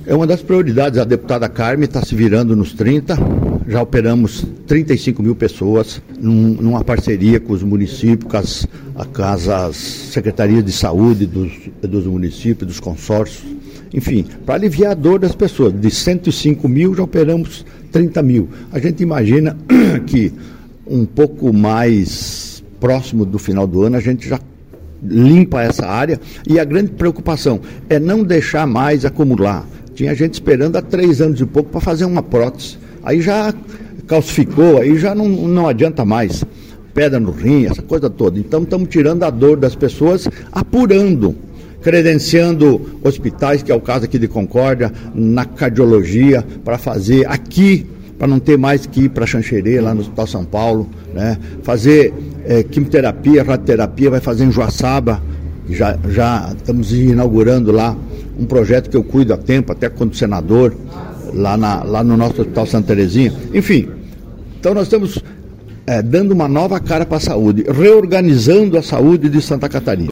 É uma das prioridades. A deputada Carme está se virando nos 30, já operamos 35 mil pessoas numa parceria com os municípios, com as secretarias de saúde dos municípios, dos consórcios, enfim, para aliviar a dor das pessoas. De 105 mil já operamos 30 mil. A gente imagina que um pouco mais próximo do final do ano a gente já limpa essa área, e a grande preocupação é não deixar mais acumular. Tinha gente esperando há 3 anos e pouco para fazer uma prótese. Aí já calcificou, aí já não adianta mais. Pedra no rim, essa coisa toda. Então estamos tirando a dor das pessoas, apurando, credenciando hospitais, que é o caso aqui de Concórdia, na cardiologia, para fazer aqui, para não ter mais que ir para Xanxerê, lá no Hospital São Paulo, né? Fazer quimioterapia, radioterapia, vai fazer em Joaçaba. Já estamos inaugurando lá um projeto que eu cuido há tempo, até quando senador, lá no nosso Hospital Santa Terezinha. Enfim, então nós estamos dando uma nova cara para a saúde, reorganizando a saúde de Santa Catarina.